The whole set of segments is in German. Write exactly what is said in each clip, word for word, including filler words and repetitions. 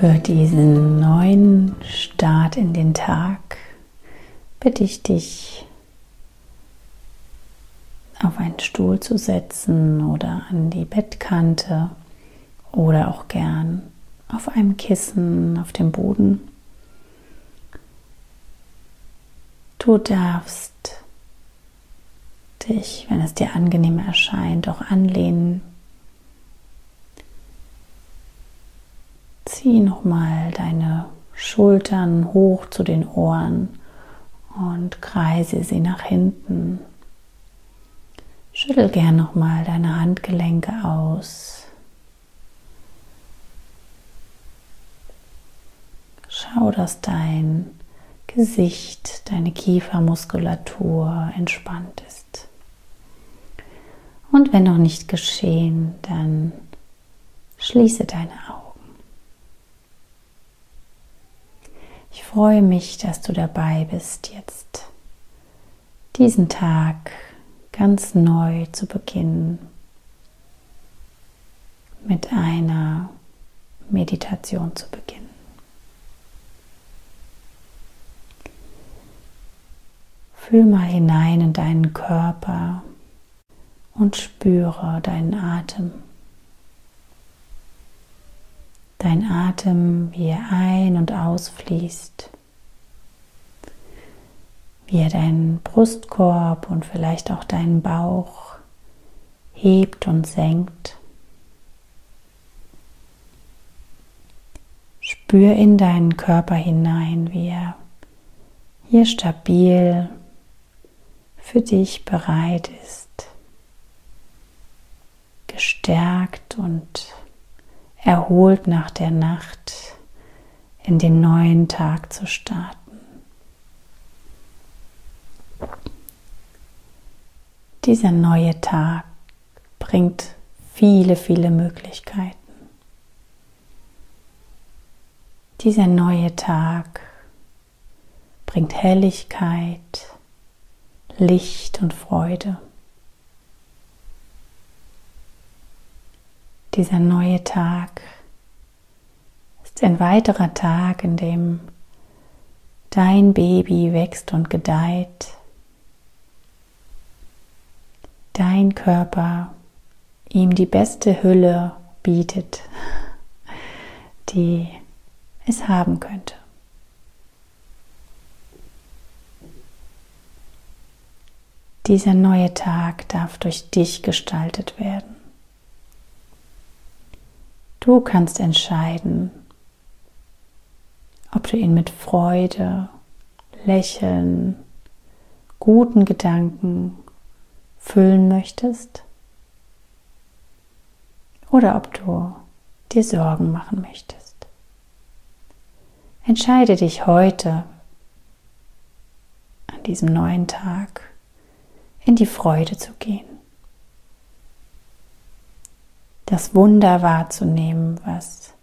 Für diesen neuen Start in den Tag bitte ich dich, auf einen Stuhl zu setzen oder an die Bettkante oder auch gern auf einem Kissen auf dem Boden. Du darfst dich, wenn es dir angenehm erscheint, auch anlehnen. Zieh nochmal deine Schultern hoch zu den Ohren und kreise sie nach hinten. Schüttel gern nochmal deine Handgelenke aus. Schau, dass dein Gesicht, deine Kiefermuskulatur entspannt ist. Und wenn noch nicht geschehen, dann schließe deine Augen. Ich freue mich, dass du dabei bist, jetzt diesen Tag ganz neu zu beginnen mit einer Meditation zu beginnen. Fühl mal hinein in deinen Körper und spüre deinen Atem. Dein Atem, wie er ein- und ausfließt, wie er deinen Brustkorb und vielleicht auch deinen Bauch hebt und senkt. Spür in deinen Körper hinein, wie er hier stabil für dich bereit ist, gestärkt und erholt nach der Nacht in den neuen Tag zu starten. Dieser neue Tag bringt viele, viele Möglichkeiten. Dieser neue Tag bringt Helligkeit, Licht und Freude. Dieser neue Tag ist ein weiterer Tag, in dem dein Baby wächst und gedeiht, dein Körper ihm die beste Hülle bietet, die es haben könnte. Dieser neue Tag darf durch dich gestaltet werden. Du kannst entscheiden, ob du ihn mit Freude, Lächeln, guten Gedanken füllen möchtest oder ob du dir Sorgen machen möchtest. Entscheide dich heute, an diesem neuen Tag, in die Freude zu gehen. Das Wunder wahrzunehmen, was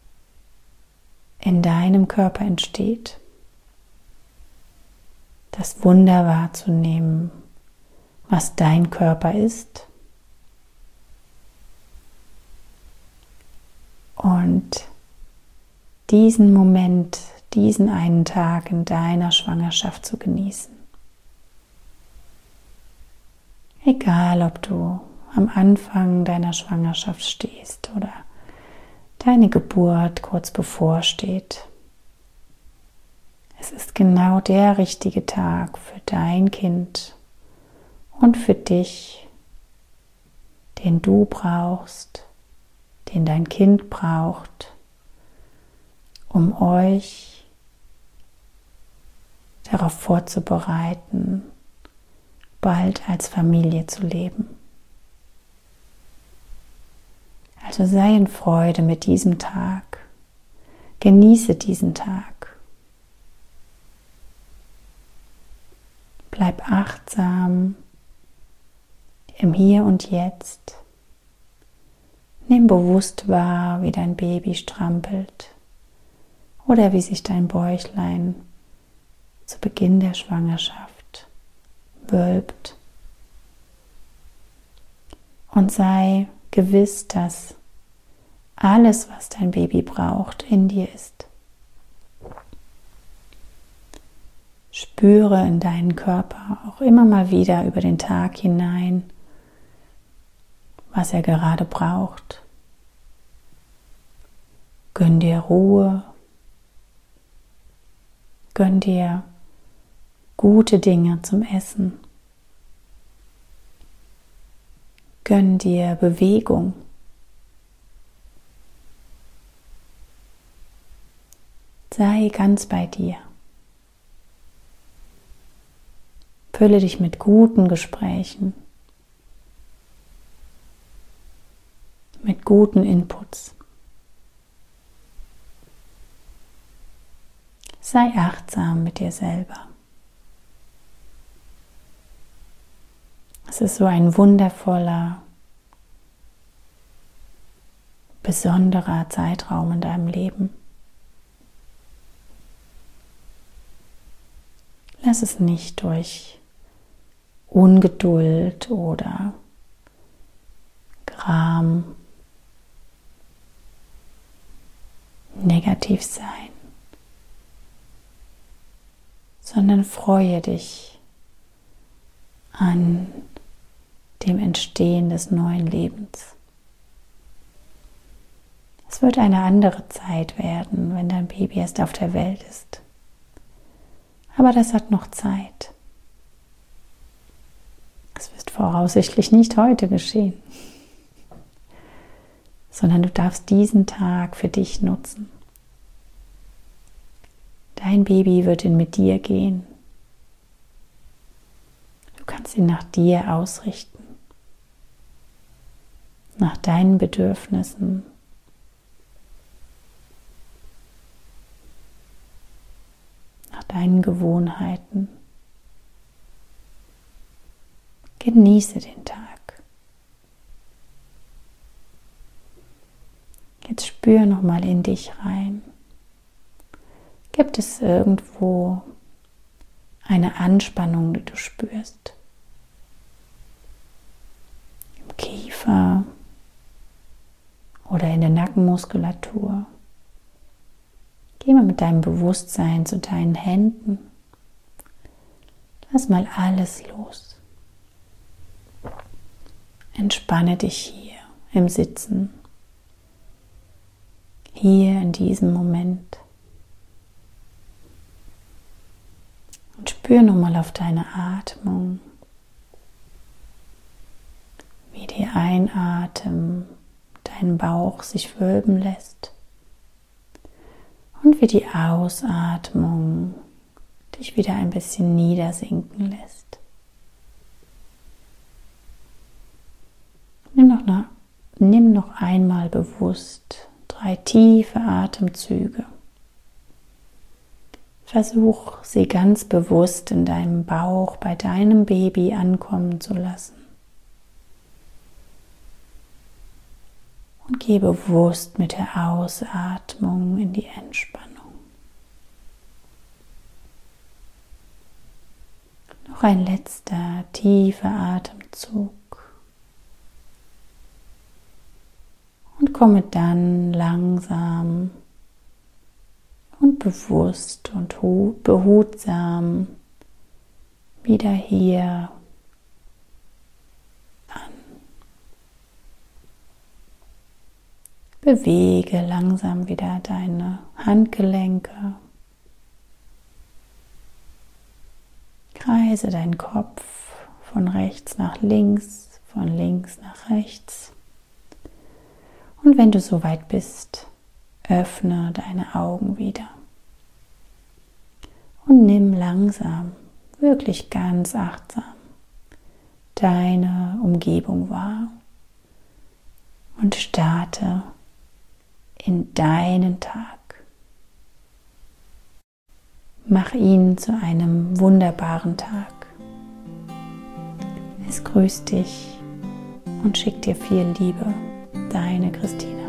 in deinem Körper entsteht. Das Wunder wahrzunehmen, was dein Körper ist. Und diesen Moment, diesen einen Tag in deiner Schwangerschaft zu genießen. Egal, ob du am Anfang deiner Schwangerschaft stehst oder deine Geburt kurz bevorsteht. Es ist genau der richtige Tag für dein Kind und für dich, den du brauchst, den dein Kind braucht, um euch darauf vorzubereiten, bald als Familie zu leben. Also sei in Freude mit diesem Tag. Genieße diesen Tag. Bleib achtsam im Hier und Jetzt. Nimm bewusst wahr, wie dein Baby strampelt oder wie sich dein Bäuchlein zu Beginn der Schwangerschaft wölbt. Und sei gewiss, dass alles, was dein Baby braucht, in dir ist. Spüre in deinen Körper auch immer mal wieder über den Tag hinein, was er gerade braucht. Gönn dir Ruhe, gönn dir gute Dinge zum Essen, gönn dir Bewegung. Sei ganz bei dir. Fülle dich mit guten Gesprächen, mit guten Inputs. Sei achtsam mit dir selber. Es ist so ein wundervoller, besonderer Zeitraum in deinem Leben. Lass es nicht durch Ungeduld oder Gram negativ sein, sondern freue dich an dem Entstehen des neuen Lebens. Es wird eine andere Zeit werden, wenn dein Baby erst auf der Welt ist. Aber das hat noch Zeit. Es wird voraussichtlich nicht heute geschehen, sondern du darfst diesen Tag für dich nutzen. Dein Baby wird ihn mit dir gehen. Du kannst ihn nach dir ausrichten, nach deinen Bedürfnissen. Nach deinen Gewohnheiten. Genieße den Tag. Jetzt spür nochmal in dich rein. Gibt es irgendwo eine Anspannung, die du spürst? Im Kiefer oder in der Nackenmuskulatur? Geh mal mit deinem Bewusstsein zu deinen Händen. Lass mal alles los. Entspanne dich hier im Sitzen, hier in diesem Moment. Und spür nochmal auf deine Atmung, wie die Einatmen deinen Bauch sich wölben lässt und wie die Ausatmung dich wieder ein bisschen niedersinken lässt. Nimm noch, eine, nimm noch einmal bewusst drei tiefe Atemzüge. Versuch, sie ganz bewusst in deinem Bauch bei deinem Baby ankommen zu lassen. Und geh bewusst mit der Ausatmung in die Entspannung. Noch ein letzter tiefer Atemzug. Und komme dann langsam und bewusst und behutsam wieder hier an. Bewege langsam wieder deine Handgelenke. Kreise deinen Kopf von rechts nach links, von links nach rechts. Und wenn du soweit bist, öffne deine Augen wieder. Und nimm langsam, wirklich ganz achtsam, deine Umgebung wahr. Und starte in deinen Tag. Mach ihn zu einem wunderbaren Tag. Es grüßt dich und schickt dir viel Liebe. Deine Christina.